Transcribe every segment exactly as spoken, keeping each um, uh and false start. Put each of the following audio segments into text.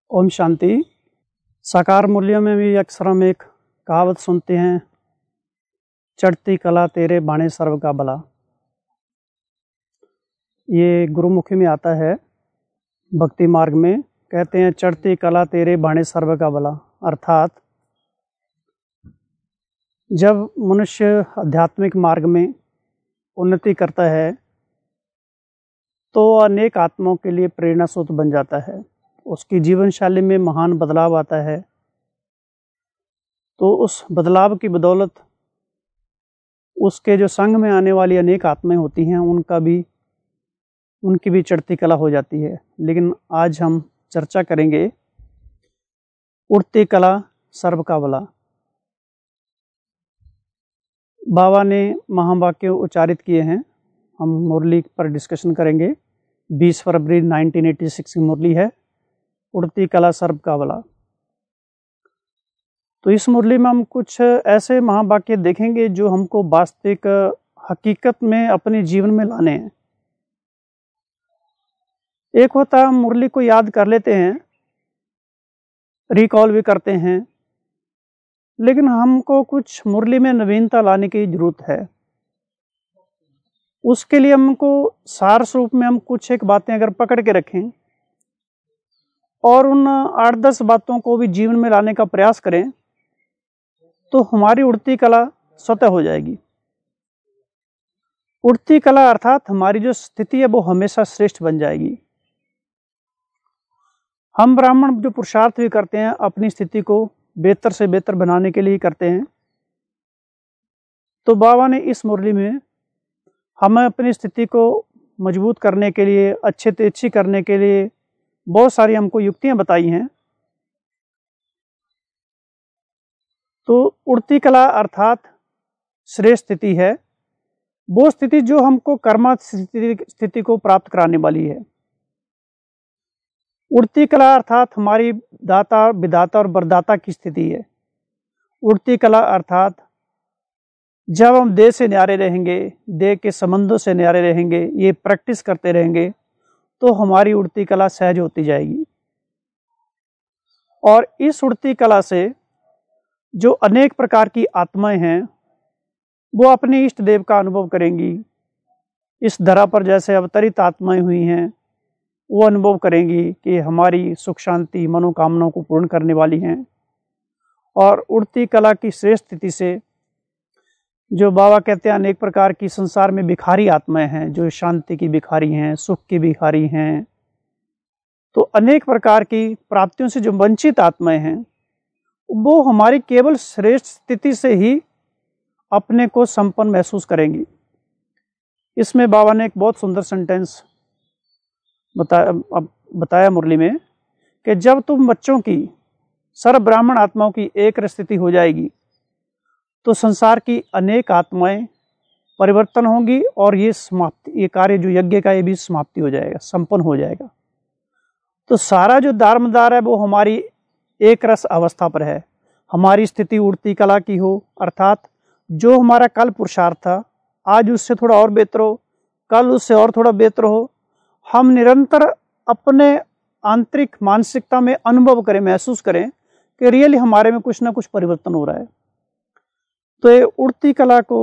ओम शांति। साकार मूल्यों में भी अक्सर हम एक कहावत सुनते हैं, चढ़ती कला तेरे बाणे सर्व का भला। ये गुरुमुखी में आता है, भक्ति मार्ग में कहते हैं चढ़ती कला तेरे बाणे सर्व का भला। अर्थात जब मनुष्य आध्यात्मिक मार्ग में उन्नति करता है तो अनेक आत्माओं के लिए प्रेरणा स्रोत बन जाता है, उसकी जीवन शैली में महान बदलाव आता है। तो उस बदलाव की बदौलत उसके जो संग में आने वाली अनेक आत्माएं होती हैं उनका भी उनकी भी चढ़ती कला हो जाती है। लेकिन आज हम चर्चा करेंगे उड़ती कला सर्व का भला। बाबा ने महावाक्य उच्चारित किए हैं, हम मुरली पर डिस्कशन करेंगे। बीस फरवरी उन्नीस सौ छियासी की मुरली है, उड़ती कला सर्व का भला। तो इस मुरली में हम कुछ ऐसे महावाक्य देखेंगे जो हमको वास्तविक हकीकत में अपने जीवन में लाने हैं। एक होता है हम मुरली को याद कर लेते हैं, रिकॉल भी करते हैं, लेकिन हमको कुछ मुरली में नवीनता लाने की जरूरत है। उसके लिए हमको सार स्वरूप में हम कुछ एक बातें अगर पकड़ के रखें और उन आठ दस बातों को भी जीवन में लाने का प्रयास करें तो हमारी उड़ती कला स्वतः हो जाएगी। उड़ती कला अर्थात हमारी जो स्थिति है वो हमेशा श्रेष्ठ बन जाएगी। हम ब्राह्मण जो पुरुषार्थ भी करते हैं अपनी स्थिति को बेहतर से बेहतर बनाने के लिए करते हैं। तो बाबा ने इस मुरली में हमें अपनी स्थिति को मजबूत करने के लिए, अच्छे से अच्छी करने के लिए बहुत सारी हमको युक्तियां बताई हैं। तो उड़ती कला अर्थात श्रेष्ठ स्थिति है, वो स्थिति जो हमको कर्मा स्थिति को प्राप्त कराने वाली है। उड़ती कला अर्थात हमारी दाता, विधाता और वरदाता की स्थिति है। उड़ती कला अर्थात जब हम देह से न्यारे रहेंगे, देह के संबंधों से न्यारे रहेंगे, ये प्रैक्टिस करते रहेंगे तो हमारी उड़ती कला सहज होती जाएगी। और इस उड़ती कला से जो अनेक प्रकार की आत्माएं हैं वो अपने इष्ट देव का अनुभव करेंगी। इस धरा पर जैसे अवतरित आत्माएं हुई हैं वो अनुभव करेंगी कि हमारी सुख शांति मनोकामनाओं को पूर्ण करने वाली हैं। और उड़ती कला की श्रेष्ठ स्थिति से जो बाबा कहते हैं अनेक प्रकार की संसार में भिखारी आत्माएं हैं, जो शांति की भिखारी हैं, सुख की भिखारी हैं, तो अनेक प्रकार की प्राप्तियों से जो वंचित आत्माएं हैं वो हमारी केवल श्रेष्ठ स्थिति से ही अपने को संपन्न महसूस करेंगी। इसमें बाबा ने एक बहुत सुंदर सेंटेंस बताया बताया मुरली में कि जब तुम बच्चों की सर्व ब्राह्मण आत्माओं की एक स्थिति हो जाएगी तो संसार की अनेक आत्माएं परिवर्तन होंगी और ये समाप्ति, ये कार्य जो यज्ञ का ये भी समाप्ति हो जाएगा, संपन्न हो जाएगा। तो सारा जो दारमदार है वो हमारी एक रस अवस्था पर है। हमारी स्थिति उड़ती कला की हो, अर्थात जो हमारा कल पुरुषार्थ था आज उससे थोड़ा और बेहतर हो, कल उससे और थोड़ा बेहतर हो। हम निरंतर अपने आंतरिक मानसिकता में अनुभव करें, महसूस करें कि रियली हमारे में कुछ ना कुछ परिवर्तन हो रहा है। तो ये उड़ती कला को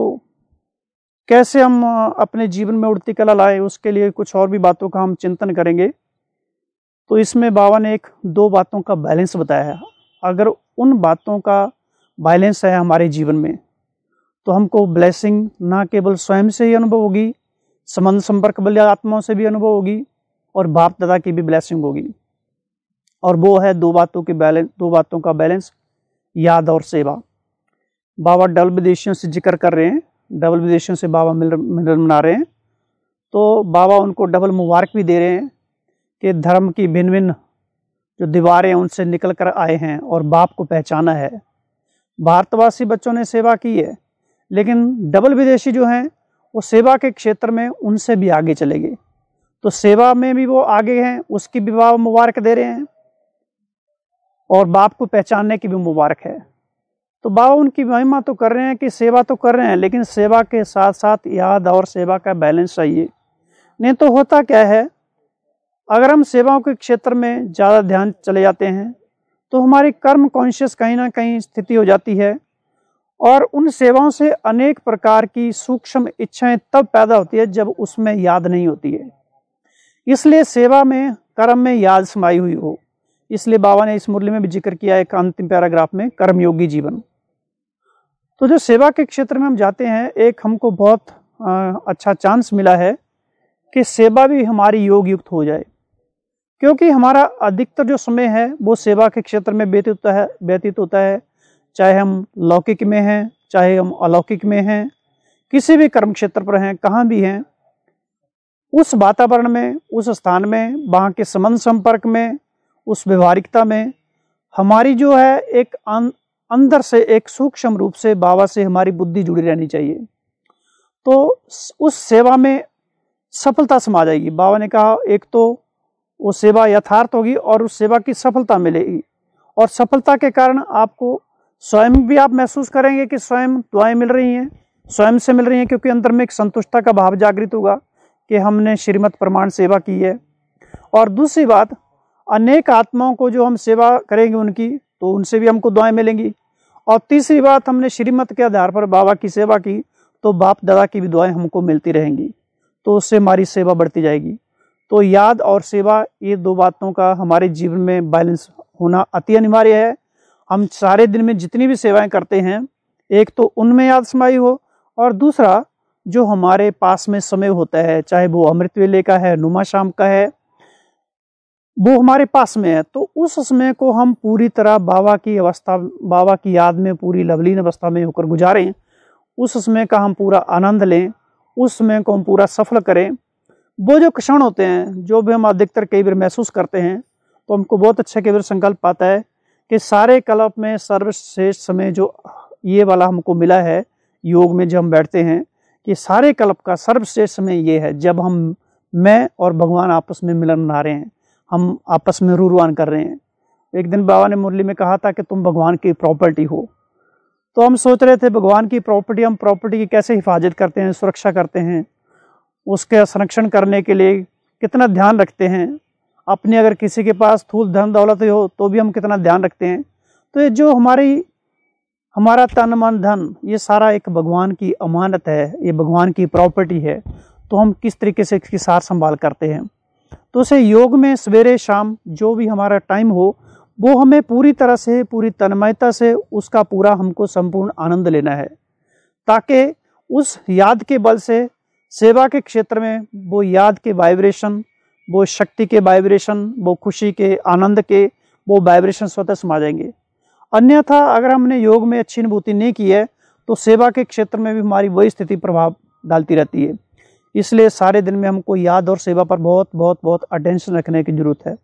कैसे हम अपने जीवन में उड़ती कला लाए, उसके लिए कुछ और भी बातों का हम चिंतन करेंगे। तो इसमें बाबा ने एक दो बातों का बैलेंस बताया है। अगर उन बातों का बैलेंस है हमारे जीवन में तो हमको ब्लेसिंग ना केवल स्वयं से ही अनुभव होगी, संबंध संपर्क वाली आत्माओं से भी अनुभव होगी और बाप दादा की भी ब्लेसिंग होगी। और वो है दो बातों की बैलेंस, दो बातों का बैलेंस, याद और सेवा। बाबा डबल विदेशियों से जिक्र कर रहे हैं, डबल विदेशियों से बाबा मिल मिलन मना रहे हैं। तो बाबा उनको डबल मुबारक भी दे रहे हैं कि धर्म की भिन्न भिन्न जो दीवारें उनसे निकल कर आए हैं और बाप को पहचाना है। भारतवासी बच्चों ने सेवा की है, लेकिन डबल विदेशी जो हैं वो सेवा के क्षेत्र में उनसे भी आगे चले गए। तो सेवा में भी वो आगे हैं, उसकी भी बाबा मुबारक दे रहे हैं और बाप को पहचानने की भी मुबारक है। तो बाबा उनकी महिमा तो कर रहे हैं कि सेवा तो कर रहे हैं, लेकिन सेवा के साथ साथ याद और सेवा का बैलेंस चाहिए। नहीं तो होता क्या है, अगर हम सेवाओं के क्षेत्र में ज़्यादा ध्यान चले जाते हैं तो हमारी कर्म कॉन्शियस कहीं ना कहीं स्थिति हो जाती है और उन सेवाओं से अनेक प्रकार की सूक्ष्म इच्छाएं तब पैदा होती है जब उसमें याद नहीं होती है। इसलिए सेवा में, कर्म में याद समाई हुई हो। इसलिए बाबा ने इस मुरली में भी जिक्र किया एक अंतिम पैराग्राफ में, कर्मयोगी जीवन। तो जो सेवा के क्षेत्र में हम जाते हैं, एक हमको बहुत आ, अच्छा चांस मिला है कि सेवा भी हमारी योग युक्त हो जाए, क्योंकि हमारा अधिकतर जो समय है वो सेवा के क्षेत्र में व्यतीत होता है व्यतीत होता है चाहे हम लौकिक में हैं, चाहे हम अलौकिक में हैं, किसी भी कर्म क्षेत्र पर हैं, कहाँ भी हैं, उस वातावरण में, उस स्थान में, वहाँ के संबंध संपर्क में, उस व्यवहारिकता में हमारी जो है एक अंदर से एक सूक्ष्म रूप से बाबा से हमारी बुद्धि जुड़ी रहनी चाहिए। तो उस सेवा में सफलता समा जाएगी। बाबा ने कहा एक तो वो सेवा यथार्थ होगी और उस सेवा की सफलता मिलेगी, और सफलता के कारण आपको स्वयं भी आप महसूस करेंगे कि स्वयं दुआएं मिल रही हैं, स्वयं से मिल रही हैं, क्योंकि अंदर में एक संतुष्टता का भाव जागृत होगा कि हमने श्रीमत प्रमाण सेवा की है। और दूसरी बात, अनेक आत्माओं को जो हम सेवा करेंगे उनकी, तो उनसे भी हमको दुआएं मिलेंगी। और तीसरी बात, हमने श्रीमत के आधार पर बाबा की सेवा की तो बाप दादा की भी दुआएं हमको मिलती रहेंगी, तो उससे हमारी सेवा बढ़ती जाएगी। तो याद और सेवा, ये दो बातों का हमारे जीवन में बैलेंस होना अति अनिवार्य है। हम सारे दिन में जितनी भी सेवाएं करते हैं, एक तो उनमें याद समाई हो, और दूसरा जो हमारे पास में समय होता है, चाहे वो अमृत वेले का है, नुमा शाम का है, वो हमारे पास में है, तो उस समय को हम पूरी तरह बाबा की अवस्था, बाबा की याद में पूरी लवलीन अवस्था में होकर गुजारें। उस समय का हम पूरा आनंद लें, उस समय को हम पूरा सफल करें। वो जो क्षण होते हैं, जो भी हम अधिकतर कई बार महसूस करते हैं, तो हमको बहुत अच्छा कई बार संकल्प आता है कि सारे कल्प में सर्वश्रेष्ठ समय जो ये वाला हमको मिला है योग में, जब हम बैठते हैं कि सारे कल्प का सर्वश्रेष्ठ समय ये है जब हम, मैं और भगवान आपस में मिलन बना रहे हैं, हम आपस में रूरवान कर रहे हैं। एक दिन बाबा ने मुरली में कहा था कि तुम भगवान की प्रॉपर्टी हो। तो हम सोच रहे थे भगवान की प्रॉपर्टी, हम प्रॉपर्टी की कैसे हिफाजत करते हैं, सुरक्षा करते हैं, उसके संरक्षण करने के लिए कितना ध्यान रखते हैं। अपने अगर किसी के पास थूल धन दौलत हो तो भी हम कितना ध्यान रखते हैं। तो ये जो हमारी हमारा तन मन धन, ये सारा एक भगवान की अमानत है, ये भगवान की प्रॉपर्टी है। तो हम किस तरीके से इसकी सार संभाल करते हैं। तो उसे योग में सवेरे शाम जो भी हमारा टाइम हो, वो हमें पूरी तरह से, पूरी तन्मयता से उसका पूरा हमको संपूर्ण आनंद लेना है, ताकि उस याद के बल से सेवा के क्षेत्र में वो याद के वाइब्रेशन, वो शक्ति के वाइब्रेशन, वो खुशी के, आनंद के वो वाइब्रेशन स्वतः समा जाएंगे। अन्यथा अगर हमने योग में अच्छी अनुभूति नहीं की है तो सेवा के क्षेत्र में भी हमारी वही स्थिति प्रभाव डालती रहती है। इसलिए सारे दिन में हमको याद और सेवा पर बहुत बहुत बहुत अटेंशन रखने की जरूरत है।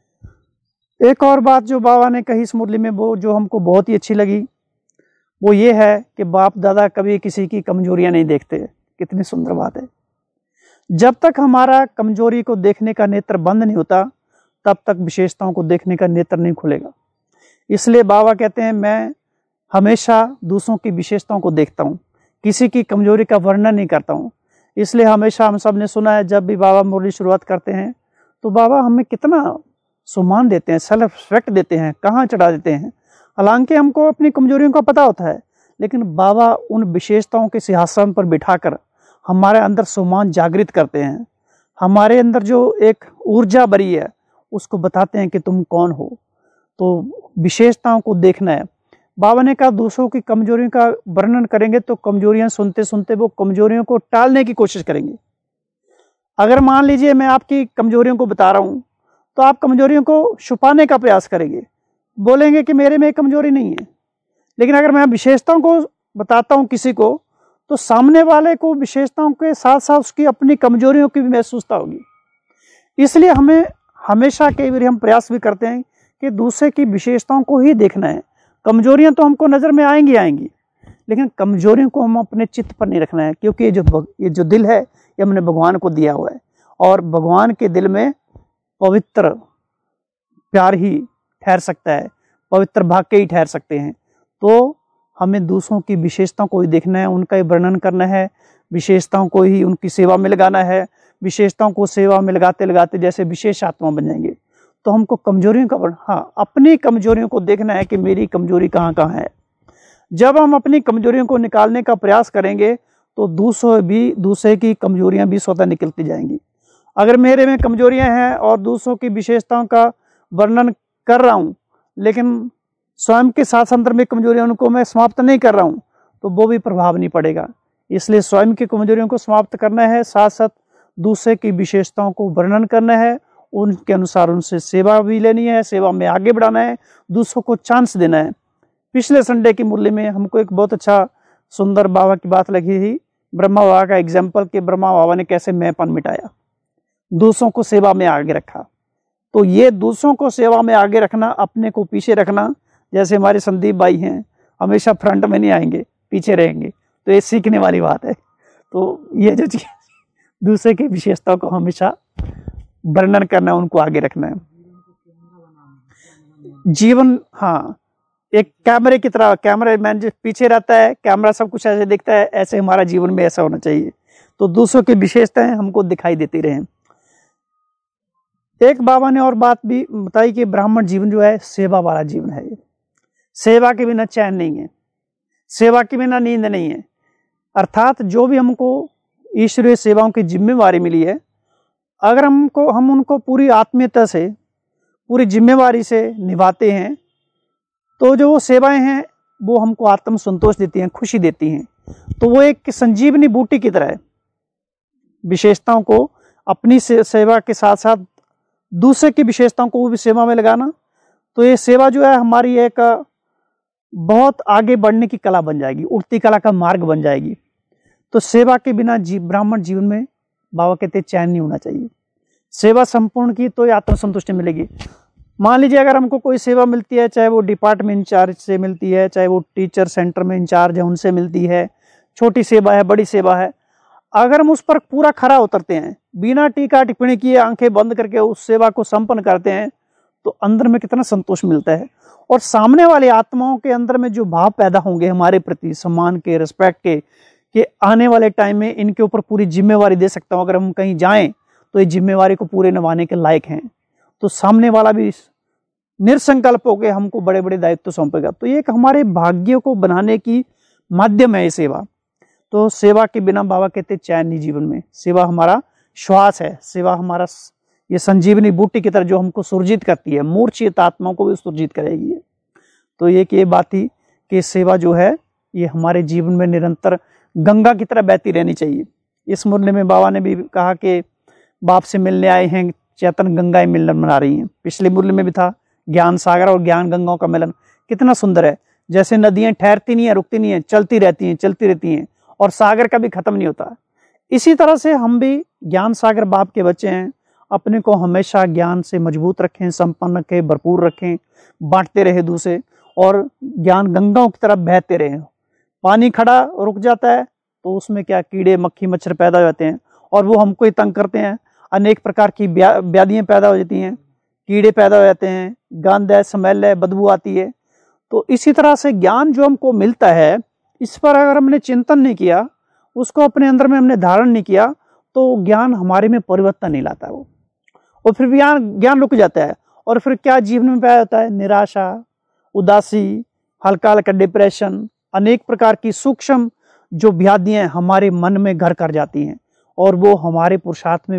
एक और बात जो बाबा ने कही इस मुरली में, वो जो हमको बहुत ही अच्छी लगी, वो ये है कि बाप दादा कभी किसी की कमजोरियां नहीं देखते। कितनी सुंदर बात है। जब तक हमारा कमजोरी को देखने का नेत्र बंद नहीं होता, तब तक विशेषताओं को देखने का नेत्र नहीं खुलेगा। इसलिए बाबा कहते हैं, मैं हमेशा दूसरों की विशेषताओं को देखता हूँ, किसी की कमजोरी का वर्णन नहीं करता हूँ। इसलिए हमेशा हम सब ने सुना है, जब भी बाबा मुरली शुरुआत करते हैं तो बाबा हमें कितना सम्मान देते हैं, सेल्फ रिस्पेक्ट देते हैं, कहाँ चढ़ा देते हैं। हालांकि हमको अपनी कमजोरियों का पता होता है, लेकिन बाबा उन विशेषताओं के सिंहासन पर बिठाकर हमारे अंदर सम्मान जागृत करते हैं। हमारे अंदर जो एक ऊर्जा भरी है उसको बताते हैं कि तुम कौन हो। तो विशेषताओं को देखना है। बाबा ने कहा दूसरों की कमजोरियों का वर्णन करेंगे तो कमजोरियां सुनते सुनते वो कमजोरियों को टालने की कोशिश करेंगे। अगर मान लीजिए मैं आपकी कमजोरियों को बता रहा हूं तो आप कमजोरियों को छुपाने का प्रयास करेंगे, बोलेंगे कि मेरे में कमजोरी नहीं है। लेकिन अगर मैं विशेषताओं को बताता हूं किसी को, तो सामने वाले को विशेषताओं के साथ साथ उसकी अपनी कमजोरियों की भी महसूसता होगी। इसलिए हमें हमेशा कई बार हम प्रयास भी करते हैं कि दूसरे की विशेषताओं को ही देखना है। कमजोरियां तो हमको नजर में आएंगी आएंगी लेकिन कमजोरियों को हम अपने चित्त पर नहीं रखना है, क्योंकि ये जो ये जो दिल है ये हमने भगवान को दिया हुआ है, और भगवान के दिल में पवित्र प्यार ही ठहर सकता है, पवित्र भाग्य ही ठहर सकते हैं। तो हमें दूसरों की विशेषताओं को ही देखना है, उनका ही वर्णन करना है, विशेषताओं को ही उनकी सेवा में लगाना है, विशेषताओं को सेवा में लगाते लगाते जैसे विशेष आत्मा बन जाएंगे, तो हमको कमजोरियों का हाँ अपनी कमजोरियों को देखना है कि मेरी कमजोरी कहाँ कहाँ है। जब हम अपनी कमजोरियों को निकालने का प्रयास करेंगे तो दूसरों भी दूसरे की कमजोरियां भी स्वतः निकलती जाएंगी। अगर मेरे में कमजोरियां हैं और दूसरों की विशेषताओं का वर्णन कर रहा हूं, लेकिन स्वयं के साथ अंदर में कमजोरियां उनको मैं समाप्त नहीं कर रहा हूं, तो वो भी प्रभाव नहीं पड़ेगा। इसलिए स्वयं की कमजोरियों को समाप्त करना है, साथ साथ दूसरे की विशेषताओं को वर्णन करना है, उनके अनुसार उनसे सेवा भी लेनी है, सेवा में आगे बढ़ाना है, दूसरों को चांस देना है। पिछले संडे की मुरली में हमको एक बहुत अच्छा सुंदर बाबा की बात लगी थी, ब्रह्मा बाबा का एग्जाम्पल कि ब्रह्मा बाबा ने कैसे मैंपन मिटाया, दूसरों को सेवा में आगे रखा। तो ये दूसरों को सेवा में आगे रखना, अपने को पीछे रखना, जैसे हमारे संदीप भाई हैं हमेशा फ्रंट में नहीं आएंगे, पीछे रहेंगे, तो ये सीखने वाली बात है। तो ये जो चीज दूसरे की विशेषताओं को हमेशा वर्णन करना, उनको आगे रखना है। जीवन हाँ एक कैमरे की तरह, कैमरे मैन जो पीछे रहता है, कैमरा सब कुछ ऐसे दिखता है, ऐसे हमारा जीवन में ऐसा होना चाहिए। तो दूसरों की विशेषताएं हमको दिखाई देती रहें। एक बाबा ने और बात भी बताई कि ब्राह्मण जीवन जो है सेवा वाला जीवन है। सेवा के बिना चैन नहीं है, सेवा के बिना नींद नहीं है। अर्थात जो भी हमको ईश्वरीय सेवाओं की जिम्मेवारी मिली है, अगर हमको हम उनको पूरी आत्मीयता से, पूरी जिम्मेवारी से निभाते हैं, तो जो वो सेवाएं हैं वो हमको आत्म संतोष देती हैं, खुशी देती हैं। तो वो एक संजीवनी बूटी की तरह है। विशेषताओं को अपनी से, सेवा के साथ साथ दूसरे की विशेषताओं को भी सेवा में लगाना, तो ये सेवा जो है हमारी एक बहुत आगे बढ़ने की कला बन जाएगी, उठती कला का मार्ग बन जाएगी। तो सेवा के बिना जी, ब्राह्मण जीवन में बाबा कहते चैन नहीं होना चाहिए। सेवा संपूर्ण की तो आत्मसंतुष्टि मिलेगी। मान लीजिए अगर हमको कोई सेवा मिलती है, चाहे वो डिपार्टमेंट इंचार्ज से मिलती है, चाहे वो टीचर सेंटर में इंचार्ज है उनसे मिलती है, छोटी सेवा है बड़ी सेवा है, अगर हम उस पर पूरा खरा उतरते हैं, बिना टीका टिप्पणी किए आंखें बंद करके उस सेवा को संपन्न करते हैं, तो अंदर में कितना संतोष मिलता है। और सामने वाली आत्माओं के अंदर में जो भाव पैदा होंगे हमारे प्रति सम्मान के, रिस्पेक्ट के, कि आने वाले टाइम में इनके ऊपर पूरी जिम्मेवारी दे सकता हूं, अगर हम कहीं जाएं तो ये जिम्मेवारी को पूरे निभाने के लायक हैं, तो सामने वाला भी निरसंकल्प होकर हमको बड़े बड़े दायित्व सौंपेगा। तो ये एक हमारे भाग्य को बनाने की माध्यम है ये सेवा। तो सेवा के बिना बाबा कहते चैन नहीं जीवन में। सेवा हमारा श्वास है, सेवा हमारा ये संजीवनी बूटी की तरह जो हमको सुरजित करती है, मूर्छित आत्माओं को भी सुरजित करेगी। तो एक ये बात ही कि सेवा जो है ये हमारे जीवन में निरंतर गंगा की तरह बहती रहनी चाहिए। इस मुरली में बाबा ने भी कहा कि बाप से मिलने आए हैं, चेतन गंगाएं मिलन मना रही हैं। पिछले मुरली में भी था ज्ञान सागर और ज्ञान गंगाओं का मिलन। कितना सुंदर है, जैसे नदियां ठहरती नहीं है, रुकती नहीं है, चलती रहती हैं, चलती रहती हैं, और सागर का भी खत्म नहीं होता। इसी तरह से हम भी ज्ञान सागर बाप के बच्चे हैं, अपने को हमेशा ज्ञान से मजबूत रखें, संपन्न रखें, भरपूर रखें, बांटते रहे दूसरे, और ज्ञान गंगाओं की तरफ बहते रहे। पानी खड़ा रुक जाता है तो उसमें क्या कीड़े मक्खी मच्छर पैदा हो जाते हैं और वो हमको ही तंग करते हैं, अनेक प्रकार की व्याधियां पैदा हो जाती हैं, कीड़े पैदा हो जाते हैं, गंध है, स्मेल है, बदबू आती है। तो इसी तरह से ज्ञान जो हमको मिलता है, इस पर अगर हमने चिंतन नहीं किया, उसको अपने अंदर में हमने धारण नहीं किया, तो ज्ञान हमारे में परिवर्तन नहीं लाता वो, और फिर ज्ञान ज्ञान रुक जाता है। और फिर क्या जीवन में पैदा होता है? निराशा, उदासी, हल्का हल्का डिप्रेशन, अनेक प्रकार की सूक्ष्म जो व्याधियां हमारे मन में घर कर जाती हैं और वो हमारे पुरुषार्थ में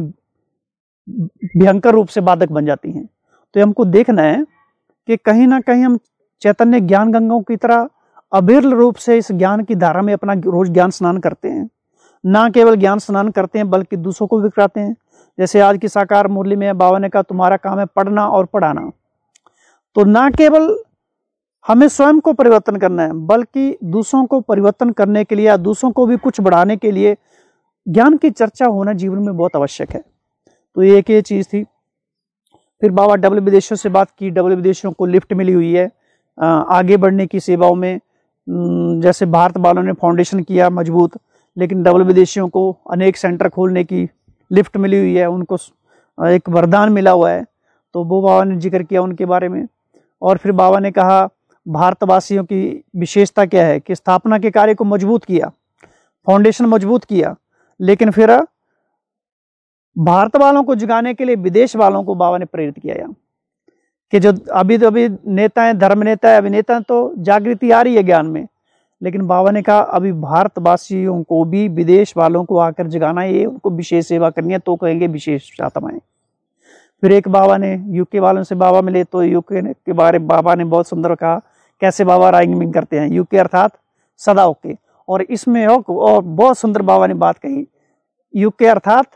भयंकर रूप से बाधक बन जाती हैं। तो हमको देखना है कि कहीं ना कहीं हम चैतन्य ज्ञान गंगाओं की तरह अविरल रूप से इस ज्ञान की धारा में अपना रोज ज्ञान स्नान करते हैं। ना केवल ज्ञान स्नान करते हैं बल्कि दूसरों को भी कराते हैं। जैसे आज की साकार मुरली में बाबा ने कहा तुम्हारा काम है पढ़ना और पढ़ाना। तो ना केवल हमें स्वयं को परिवर्तन करना है बल्कि दूसरों को परिवर्तन करने के लिए या दूसरों को भी कुछ बढ़ाने के लिए ज्ञान की चर्चा होना जीवन में बहुत आवश्यक है। तो ये एक ये चीज थी। फिर बाबा डबल विदेशियों से बात की। डबल विदेशियों को लिफ्ट मिली हुई है आगे बढ़ने की सेवाओं में। जैसे भारत वालों ने फाउंडेशन किया मजबूत, लेकिन डबल विदेशियों को अनेक सेंटर खोलने की लिफ्ट मिली हुई है, उनको एक वरदान मिला हुआ है। तो वो बाबा ने जिक्र किया उनके बारे में। और फिर बाबा ने कहा भारतवासियों की विशेषता क्या है कि स्थापना के कार्य को मजबूत किया, फाउंडेशन मजबूत किया, लेकिन फिर भारत वालों को जगाने के लिए विदेश वालों को बाबा ने प्रेरित किया यहाँ कि जो अभी तो अभी नेता हैं, धर्म नेता है, अभिनेता तो जागृति आ रही है ज्ञान में, लेकिन बाबा ने कहा अभी भारतवासियों को भी विदेश वालों को आकर जगाना है, उनको विशेष सेवा करनी है, तो कहेंगे विशेष आत्माएं। फिर एक बाबा ने यूके वालों से बाबा मिले तो यूके के बारे में बाबा ने बहुत सुंदर कहा कैसे बाबा राइमिंग करते हैं, यूके अर्थात सदा ओके। और इसमें और बहुत सुंदर बाबा ने बात कही, यूके अर्थात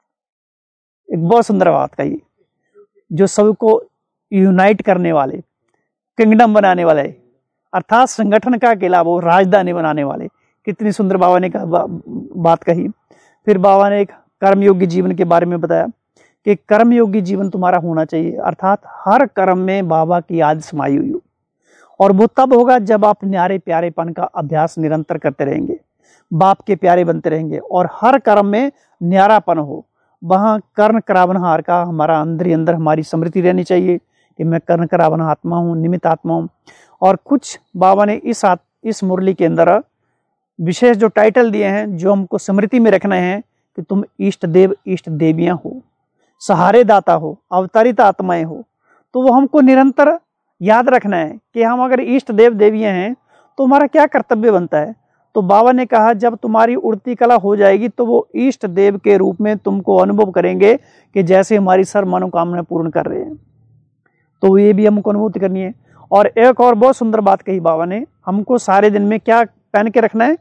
एक बहुत सुंदर बात कही, जो सबको यूनाइट करने वाले, किंगडम बनाने वाले, अर्थात संगठन का अकेला वो राजधानी बनाने वाले। कितनी सुंदर बाबा ने बा, बात कही। फिर बाबा ने एक कर्मयोगी जीवन के बारे में बताया कि कर्मयोगी जीवन तुम्हारा होना चाहिए, अर्थात हर कर्म में बाबा की याद समाई हुई हो, और वो तब होगा जब आप न्यारे प्यारेपन का अभ्यास निरंतर करते रहेंगे, बाप के प्यारे बनते रहेंगे और हर कर्म में न्यारापन हो। वहां कर्ण करावनहार का हमारा अंदर ही अंदर हमारी स्मृति रहनी चाहिए कि मैं कर्ण करावन आत्मा हूँ, निमित्त आत्मा हूँ। और कुछ बाबा ने इस आत, इस मुरली के अंदर विशेष जो टाइटल दिए हैं जो हमको स्मृति में रखना है कि तुम इष्ट देव इष्ट देवियां हो, सहारे दाता हो, अवतरित आत्माएं हो। तो वो हमको निरंतर याद रखना है कि हम अगर इष्ट देव देवियां हैं तो हमारा क्या कर्तव्य बनता है। तो बाबा ने कहा जब तुम्हारी उड़ती कला हो जाएगी तो वो इष्ट देव के रूप में तुमको अनुभव करेंगे कि जैसे हमारी सर मनोकामना पूर्ण कर रहे हैं। तो ये भी हमको अनुभूति करनी है। और एक और बहुत सुंदर बात कही बाबा ने, हमको सारे दिन में क्या पहन के रखना है,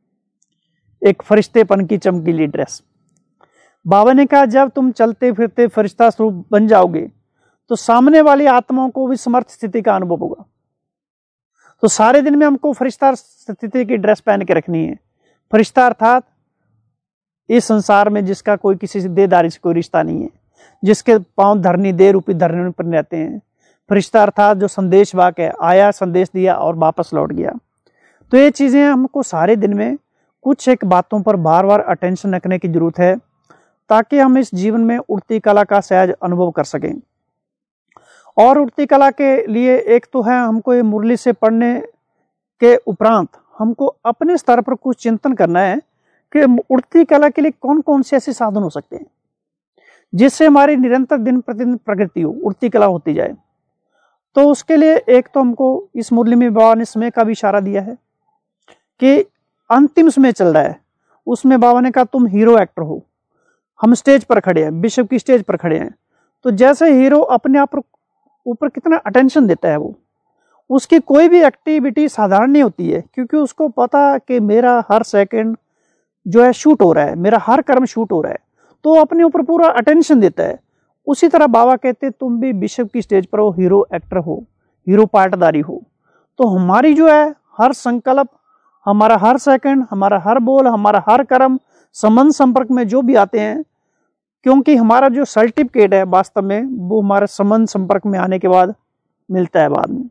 एक फरिश्तेपन की चमकीली ड्रेस। बाबा ने कहा जब तुम चलते फिरते फरिश्ता स्वरूप बन जाओगे तो सामने वाली आत्माओं को भी समर्थ स्थिति का अनुभव होगा। तो सारे दिन में हमको फरिश्ता स्थिति की ड्रेस पहन के रखनी है। फरिश्ता अर्थात इस संसार में जिसका कोई किसी से देदारी से कोई रिश्ता नहीं है, जिसके पांव धरनी दे रूपी धरनी पर रहते हैं। फरिश्ता अर्थात जो संदेश वाक है, आया संदेश दिया और वापस लौट गया। तो ये चीजें हमको सारे दिन में कुछ एक बातों पर बार बार अटेंशन रखने की जरूरत है ताकि हम इस जीवन में उड़ती कला का सहज अनुभव कर सकें। और उड़ती कला के लिए एक तो है हमको ये मुरली से पढ़ने के उपरांत हमको अपने स्तर पर कुछ चिंतन करना है कि उड़ती कला के लिए कौन कौन से ऐसे साधन हो सकते हैं जिससे हमारी निरंतर दिन प्रतिदिन प्रगति हो, उड़ती कला होती जाए। तो उसके लिए एक तो हमको इस मुरली में बाबा ने समय का भी इशारा दिया है कि अंतिम समय चल रहा है, उसमें बाबा ने कहा तुम हीरो एक्टर हो। हम स्टेज पर खड़े हैं, विश्व की स्टेज पर खड़े हैं, तो जैसे हीरो अपने आप ऊपर कितना अटेंशन देता है, वो उसकी कोई भी एक्टिविटी साधारण नहीं होती है क्योंकि उसको पता कि मेरा हर सेकंड जो है शूट हो रहा है, मेरा हर कर्म शूट हो रहा है, तो अपने ऊपर पूरा अटेंशन देता है। उसी तरह बाबा कहते तुम भी विश्व की स्टेज पर हो, हीरो एक्टर हो, हीरो पार्टदारी हो। तो हमारी जो है हर संकल्प, हमारा हर सेकंड, हमारा हर बोल, हमारा हर कर्म संबंध संपर्क में जो भी आते हैं, क्योंकि हमारा जो सर्टिफिकेट है वास्तव में वो हमारे संबंध संपर्क में आने के बाद मिलता है बाद में।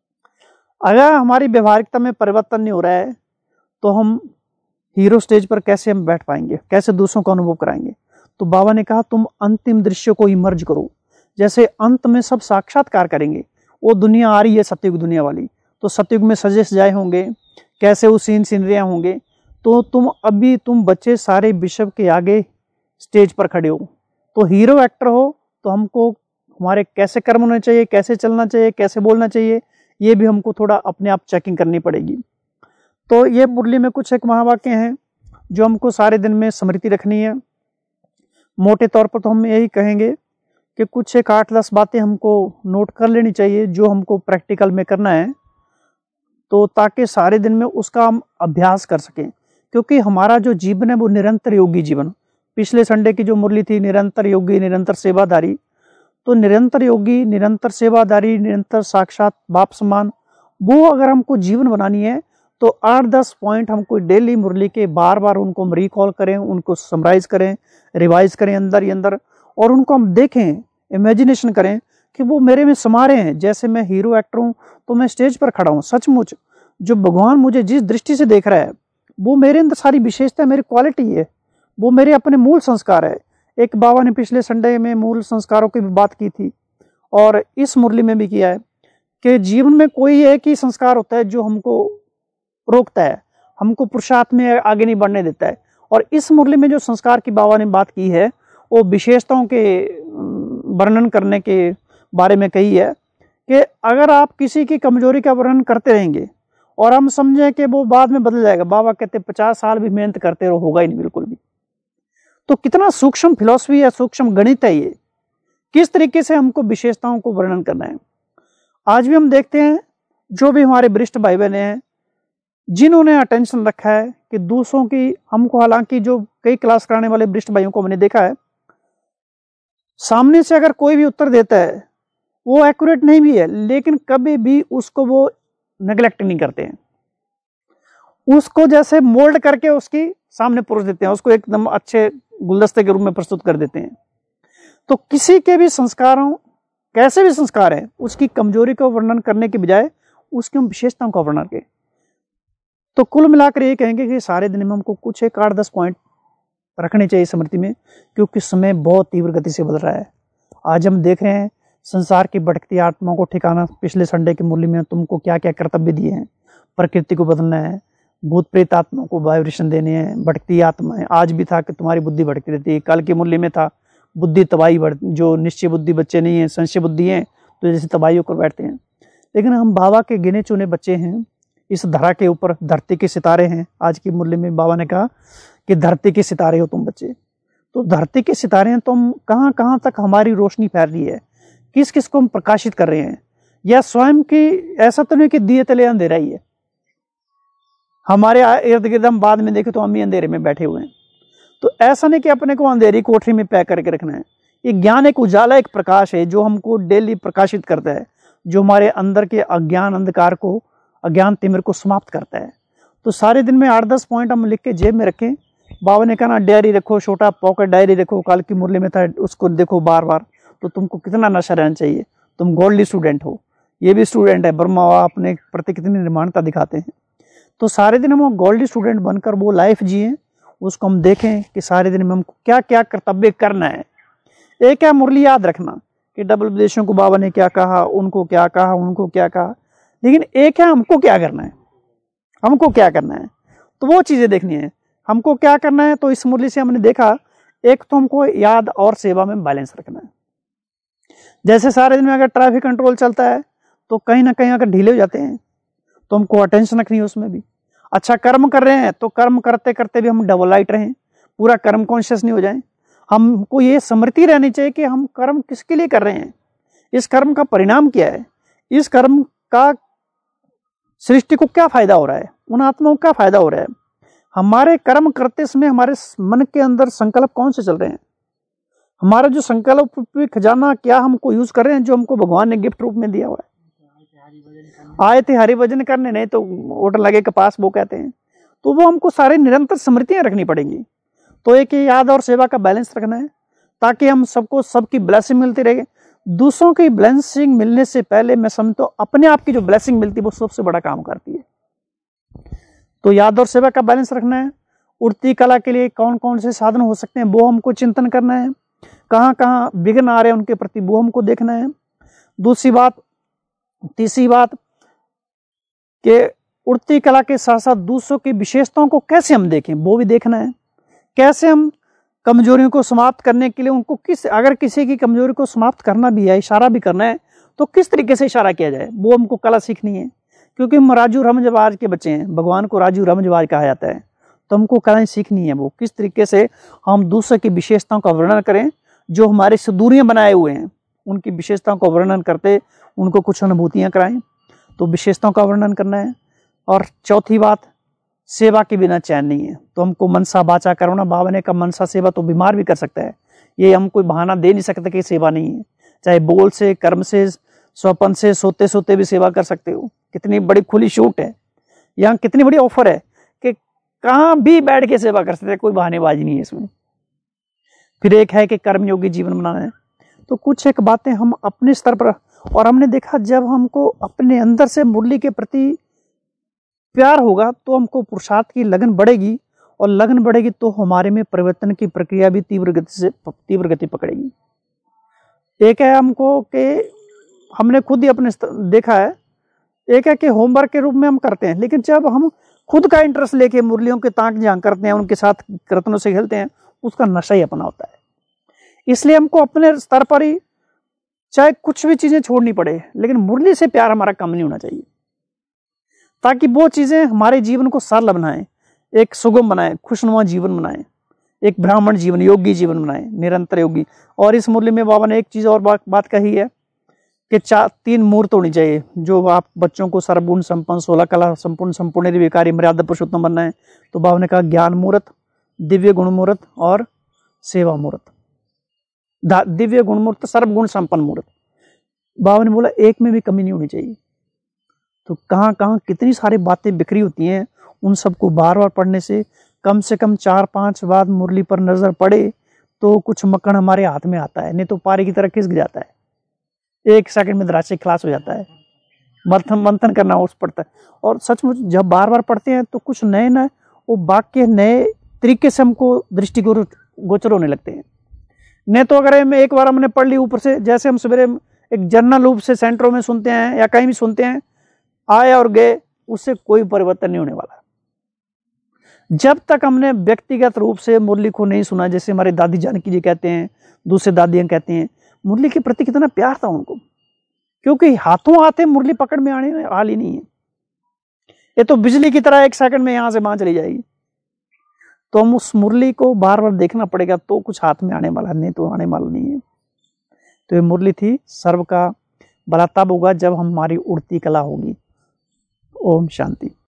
अगर हमारी व्यवहारिकता में परिवर्तन नहीं हो रहा है तो हम हीरो स्टेज पर कैसे हम बैठ पाएंगे, कैसे दूसरों को अनुभव कराएंगे। तो बाबा ने कहा तुम अंतिम दृश्य को इमर्ज करो, जैसे अंत में सब साक्षात्कार करेंगे। वो दुनिया आ रही है सतयुग दुनिया वाली, तो सतयुग में सजे सजाए होंगे, कैसे वो सीन सीनरियां होंगे। तो तुम अभी तुम बच्चे सारे विश्व के आगे स्टेज पर खड़े हो, तो हीरो एक्टर हो, तो हमको हमारे कैसे कर्म होने चाहिए, कैसे चलना चाहिए, कैसे बोलना चाहिए, ये भी हमको थोड़ा अपने आप चेकिंग करनी पड़ेगी। तो ये मुरली में कुछ एक महावाक्य हैं जो हमको सारे दिन में स्मृति रखनी है। मोटे तौर पर तो हम यही कहेंगे कि कुछ एक आठ दस बातें हमको नोट कर लेनी चाहिए जो हमको प्रैक्टिकल में करना है, तो ताकि सारे दिन में उसका हम अभ्यास कर सकें। क्योंकि हमारा जो जीवन है वो निरंतर योगी जीवन, पिछले संडे की जो मुरली थी निरंतर योगी निरंतर सेवादारी, तो निरंतर योगी निरंतर सेवादारी निरंतर साक्षात बाप समान, वो अगर हमको जीवन बनानी है तो आठ दस पॉइंट हमको डेली मुरली के बार बार उनको हम रिकॉल करें, उनको समराइज करें, रिवाइज करें अंदर ही अंदर, और उनको हम देखें, इमेजिनेशन करें कि वो मेरे में समा रहे हैं। जैसे मैं हीरो एक्टर हूँ तो मैं स्टेज पर खड़ा हूँ, सचमुच जो भगवान मुझे जिस दृष्टि से देख रहा है वो मेरे अंदर सारी विशेषता, मेरी क्वालिटी है, वो मेरे अपने मूल संस्कार है। एक बाबा ने पिछले संडे में मूल संस्कारों की भी बात की थी और इस मुरली में भी किया है कि जीवन में कोई एक ही संस्कार होता है जो हमको रोकता है, हमको पुरुषार्थ में आगे नहीं बढ़ने देता है। और इस मुरली में जो संस्कार की बाबा ने बात की है वो विशेषताओं के वर्णन करने के बारे में कही है कि अगर आप किसी की कमजोरी का वर्णन करते रहेंगे और हम समझें कि वो बाद में बदल जाएगा, बाबा कहते पचास साल भी मेहनत करते रहो होगा ही नहीं बिल्कुल भी। तो कितना सूक्ष्म फिलॉसफी है, सूक्ष्म गणित है ये, किस तरीके से हमको विशेषताओं को वर्णन करना है। आज भी हम देखते हैं जो भी हमारे वरिष्ठ भाई बहने हैं जिन्होंने अटेंशन रखा है कि दूसरों की, हमको हालांकि जो कई क्लास कराने वाले वरिष्ठ भाइयों को मैंने देखा है, सामने से अगर कोई भी उत्तर देता है वो एक्यूरेट नहीं भी है, लेकिन कभी भी उसको वो नेग्लेक्ट नहीं करते हैं, उसको जैसे मोल्ड करके उसकी सामने परोस देते हैं, उसको एकदम अच्छे गुलदस्ते के रूप में प्रस्तुत कर देते हैं। तो किसी के भी संस्कारों, कैसे भी संस्कार है, उसकी कमजोरी को वर्णन करने के बजाय उसकी हम विशेषताओं का वर्णन करें। तो कुल मिलाकर ये कहेंगे कि सारे दिन में हमको कुछ एक आठ दस पॉइंट रखने चाहिए स्मृति में, क्योंकि समय बहुत तीव्र गति से बदल रहा है। आज हम देख रहे हैं संसार की भटकती आत्माओं को ठिकाना। पिछले संडे के मूल्य में तुमको क्या क्या कर्तव्य दिए हैं, प्रकृति को बदलना है, भूत प्रेत आत्माओं को वाइब्रेशन देने हैं, भटकती आत्माएं। आज भी था कि तुम्हारी बुद्धि भटकती रहती है, कल के मूल्य में था बुद्धि तबाही बढ़, जो निश्चय बुद्धि बच्चे नहीं है, संशय बुद्धि है, तो जैसे तबाही कर बैठते हैं। लेकिन हम बाबा के गिने चुने बच्चे हैं, इस धरा के ऊपर धरती के सितारे हैं। आज की मूल्य में बाबा ने कहा कि धरती के सितारे हो तुम बच्चे। तो धरती के सितारे हैं, तो हम कहाँ कहाँ तक हमारी रोशनी फैल रही है, किस किस को हम प्रकाशित कर रहे हैं, या स्वयं की ऐसा तो नहीं कि दिए तले अंधेरा ही है, हमारे इर्द गिर्द हम बाद में देखें तो हम ही अंधेरे में बैठे हुए हैं। तो ऐसा नहीं कि अपने को अंधेरी कोठरी में पैक करके रखना है। ये ज्ञान एक उजाला, एक प्रकाश है जो हमको डेली प्रकाशित करता है, जो हमारे अंदर के अज्ञान अंधकार को, अज्ञान तिमिर को समाप्त करता है। तो सारे दिन में आठ दस पॉइंट हम लिख के जेब में रखें। बाबा ने कहा ना, डायरी रखो, छोटा पॉकेट डायरी रखो, कल की मुरली में था उसको देखो बार बार। तो तुमको कितना नशा रहना चाहिए, तुम गोल्डली स्टूडेंट हो, ये भी स्टूडेंट है, ब्रह्मा अपने प्रति कितनी निर्माणता दिखाते हैं। तो सारे दिन हम गोल्डली स्टूडेंट बनकर वो लाइफ जिए, उसको हम देखें कि सारे दिन में हमको क्या क्या कर्तव्य करना है। एक है मुरली याद रखना कि डबल उपदेशों को बाबा ने क्या कहा, उनको क्या कहा, उनको क्या कहा, लेकिन एक है हमको क्या करना है, हमको क्या करना है, तो वो चीजें देखनी है। हमको क्या करना है, तो इस मुरली से हमने देखा, एक तो हमको याद और सेवा में बैलेंस रखना है। जैसे सारे दिन में अगर ट्रैफिक कंट्रोल चलता है तो कहीं ना कहीं अगर ढीले हो जाते हैं तो हमको अटेंशन रखनी है उसमें भी। अच्छा कर्म कर रहे हैं तो कर्म करते करते भी हम डबल लाइट रहें, पूरा कर्म कॉन्शियस नहीं हो जाए। हमको ये स्मृति रहनी चाहिए कि हम कर्म किसके लिए कर रहे हैं, इस कर्म का परिणाम क्या है, इस कर्म का सृष्टि को क्या फायदा हो रहा है, उन आत्माओं को क्या फायदा हो रहा है। हमारे कर्म करते समय हमारे मन के अंदर संकल्प कौन से चल रहे हैं, हमारा जो संकल्प खजाना क्या हमको यूज कर रहे हैं, जो हमको भगवान ने गिफ्ट रूप में दिया हुआ है। आए थे हरि भजन करने, नहीं तो होटल लगे कपास वो कहते हैं। तो वो हमको सारे निरंतर स्मृतियां रखनी पड़ेंगी। तो एक याद और सेवा का बैलेंस रखना है ताकि हम सबको सबकी ब्लेसिंग मिलती रहे। दूसरों की ब्लेसिंग मिलने से पहले मैं समझता हूं अपने आप की जो ब्लेसिंग मिलती है वो सबसे बड़ा काम करती है। तो याद और सेवा का बैलेंस रखना है। उड़ती कला के लिए कौन कौन से साधन हो सकते हैं वो हमको चिंतन करना है, कहाँ कहाँ विघ्न आ रहे हैं उनके प्रति वो हमको देखना है। दूसरी बात, तीसरी बात कि उड़ती कला के साथ साथ दूसरों की विशेषताओं को कैसे हम देखें वो भी देखना है। कैसे हम कमजोरियों को समाप्त करने के लिए उनको किस, अगर किसी की कमजोरी को समाप्त करना भी है, इशारा भी करना है, तो किस तरीके से इशारा किया जाए वो हमको कला सीखनी है। क्योंकि हम राजू रमजवाज के बच्चे हैं, भगवान को राजू रमजवाज कहा जाता है, तो हमको कलाएं सीखनी है। वो किस तरीके से हम दूसरे की विशेषताओं का वर्णन करें, जो हमारे से दूरियां बनाए हुए हैं उनकी विशेषताओं का वर्णन करते उनको कुछ अनुभूतियां कराएं, तो विशेषताओं का वर्णन करना है। और चौथी बात, सेवा के बिना चैन नहीं है, तो हमको मनसा बाचा करना। बाबा ने कहा मनसा सेवा तो बीमार भी कर सकता है, ये हम कोई बहाना दे नहीं सकते कि सेवा नहीं है। चाहे बोल से, कर्म से, स्वपन से, सोते सोते भी सेवा कर सकते हो। कितनी बड़ी खुली छूट है, यहाँ कितनी बड़ी ऑफर है कि कहाँ भी बैठ के सेवा कर सकते हैं, कोई बहानेबाजी नहीं है इसमें। फिर एक है कि कर्मयोगी जीवन बनाना है। तो कुछ एक बातें हम अपने स्तर पर, और हमने देखा जब हमको अपने अंदर से मुरली के प्रति प्यार होगा तो हमको पुरुषार्थ की लगन बढ़ेगी, और लगन बढ़ेगी तो हमारे में परिवर्तन की प्रक्रिया भी तीव्र गति से तीव्र गति पकड़ेगी। एक है हमको कि हमने खुद ही अपने देखा है, एक है कि होमवर्क के रूप में हम करते हैं, लेकिन जब हम खुद का इंटरेस्ट लेके मुरलियों के ताक झांक करते हैं, उनके साथ कीर्तनों से खेलते हैं, उसका नशा ही अपना होता है। इसलिए हमको अपने स्तर पर ही चाहे कुछ भी चीजें छोड़नी पड़े, लेकिन मुरली से प्यार हमारा कम नहीं होना चाहिए, ताकि वो चीजें हमारे जीवन को सरल बनाए, एक सुगम बनाए, खुशनुमा जीवन बनाए, एक ब्राह्मण जीवन, योगी जीवन बनाए, निरंतर योगी। और इस मुरली में बाबा ने एक चीज और बात, बात कही है कि चार तीन मूर्त होनी चाहिए, जो आप बच्चों को सर्वगुण संपन्न, सोलह कला संपूर्ण, संपूर्ण निर्विकारी, मर्यादा पुरुषोत्तम बनना है। तो बाबा ने कहा ज्ञान मूर्त, दिव्य गुण मूर्त और सेवा मूर्त। दिव्य गुण मूर्त, सर्वगुण संपन्न मूर्त। बाबा ने बोला एक में भी कमी नहीं होनी चाहिए। तो कहाँ कहाँ कितनी सारी बातें बिखरी होती हैं, उन सबको बार बार पढ़ने से कम से कम चार पांच बार मुरली पर नजर पड़े तो कुछ मक्खन हमारे हाथ में आता है, नहीं तो पारे की तरह खिसक जाता है, एक सेकंड में द्राक्षे खलास हो जाता है, मंथन मंथन करना उस पड़ता है। और सचमुच जब बार बार पढ़ते हैं तो कुछ नए नए वो वाक्य नए तरीके से हमको दृष्टिगोचर गोचर होने लगते हैं। नहीं तो अगर मैं एक बार हमने पढ़ ली ऊपर से, जैसे हम सवेरे एक जनरल रूप से सेंटरों में सुनते हैं या कहीं भी सुनते हैं, आए और गए, उससे कोई परिवर्तन नहीं होने वाला। जब तक हमने व्यक्तिगत रूप से मुरली को नहीं सुना, जैसे हमारे दादी जानकी जी कहते हैं, दूसरे दादियां कहती हैं, मुरली के प्रति कितना प्यार था उनको, क्योंकि हाथों हाथे मुरली पकड़ में आने वाली नहीं है, ये तो बिजली की तरह एक सेकंड में यहां से वहां चली जाएगी। तो हम उस मुरली को बार बार देखना पड़ेगा तो कुछ हाथ में आने वाला, नहीं तो आने वाला नहीं है। तो ये मुरली थी, सर्व का भला तब होगा जब हमारी उड़ती कला होगी। ओम शांति।